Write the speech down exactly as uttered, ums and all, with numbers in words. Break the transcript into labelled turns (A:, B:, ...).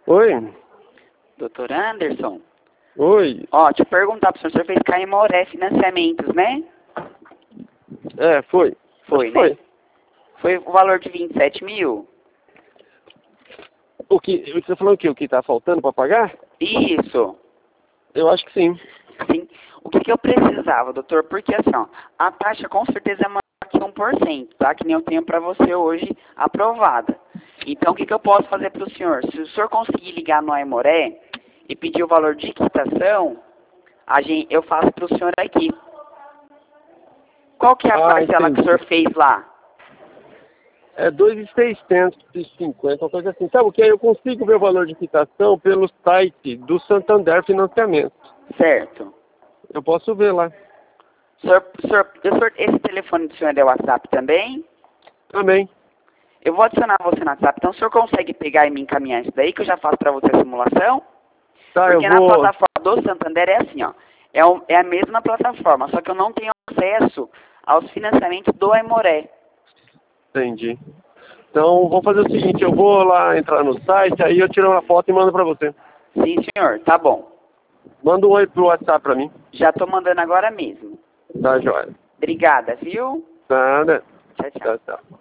A: Oi.
B: Doutor Anderson?
A: Oi.
B: Ó, deixa eu perguntar pro senhor, o senhor fez Caimoré Financiamentos, né?
A: É, foi.
B: Foi,
A: Foi.
B: né? Foi o valor de vinte e sete mil?
A: O que, você falou que o que tá faltando para pagar?
B: Isso.
A: Eu acho que sim.
B: Sim. O que, que eu precisava, doutor? Porque assim, ó, a taxa com certeza é maior que um por cento, tá? Que nem eu tenho para você hoje aprovada. Então, o que, que eu posso fazer para o senhor? Se o senhor conseguir ligar no Aimoré e pedir o valor de quitação, a gente, eu faço para o senhor aqui. Qual que é a
A: Ah,
B: parcela que o
A: entendi.
B: senhor fez lá?
A: É dois mil seiscentos e cinquenta, uma coisa assim. Sabe o que? Eu consigo ver o valor de quitação pelo site do Santander Financiamento.
B: Certo.
A: Eu posso ver lá.
B: O senhor, o senhor, o senhor, esse telefone do senhor é WhatsApp também?
A: Também.
B: Eu vou adicionar você no WhatsApp. Então, o senhor consegue pegar e me encaminhar isso daí, que eu já faço para você a simulação?
A: Tá, eu
B: Porque na
A: vou...
B: plataforma do Santander é assim, ó. É, o, é a mesma plataforma, só que eu não tenho acesso aos financiamentos do Aimoré.
A: Entendi. Então, vou fazer o seguinte, eu vou lá entrar no site, aí eu tiro uma foto e mando pra você.
B: Sim, senhor. Tá bom.
A: Manda um oi pro WhatsApp pra mim.
B: Já tô mandando agora mesmo.
A: Tá, joia.
B: Obrigada, viu?
A: Nada.
B: Tchau, tchau.
A: Tchau, tchau.